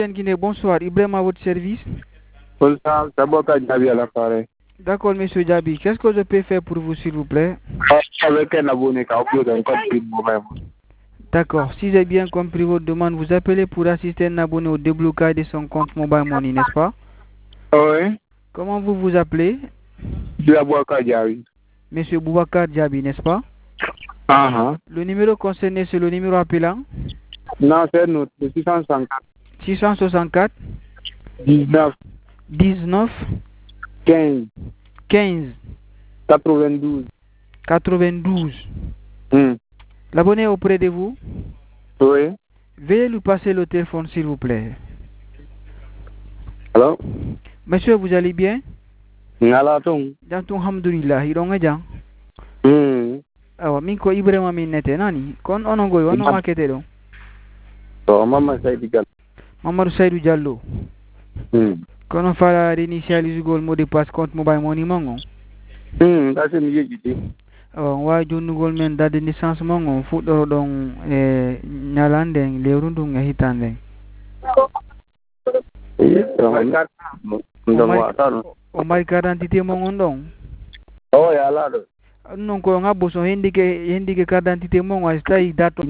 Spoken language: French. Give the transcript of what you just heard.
Guinée, bonsoir. Ibrahim à votre service. Bonsoir, c'est Boka Djabi à l'appareil. D'accord, monsieur Djabi. Qu'est-ce que je peux faire pour vous, s'il vous plaît? Avec un abonné qui a uploadé un code PIN moi-même. D'accord. Si j'ai bien compris votre demande, vous appelez pour assister un abonné au déblocage de son compte Mobile Money, n'est-ce pas? Oui, Comment vous vous appelez? c'est Boka Djabi. Monsieur Boubacar Djabi, n'est-ce pas? Le numéro concerné, c'est le numéro appelant? Non, c'est notre 664 664 19 19 15 15 92. 92. L'abonné est auprès de vous? Oui. Veuillez lui passer le téléphone, s'il vous plaît. Allô? Monsieur, vous allez bien? Ngalatung. Jantung alhamdulillah, ironga jang. Awa, minko Ibrahima min nete nani? Kon onongoy, ono makete do? So, Mama Saidi Diallo. Mamadou Saïdou Diallo. Kono fala initialise gol mot de passe compte Mobile Money mongo? That's in the Awa, wa jonnugol men date de naissance mongo, fuɗɗoro ɗon ñalanden lewrundun e hitanden. O mari carte d'identité mongon ɗon? Oh, ya lado. Non ko ngabbo so hendike carte d'identité mongo ay tawi date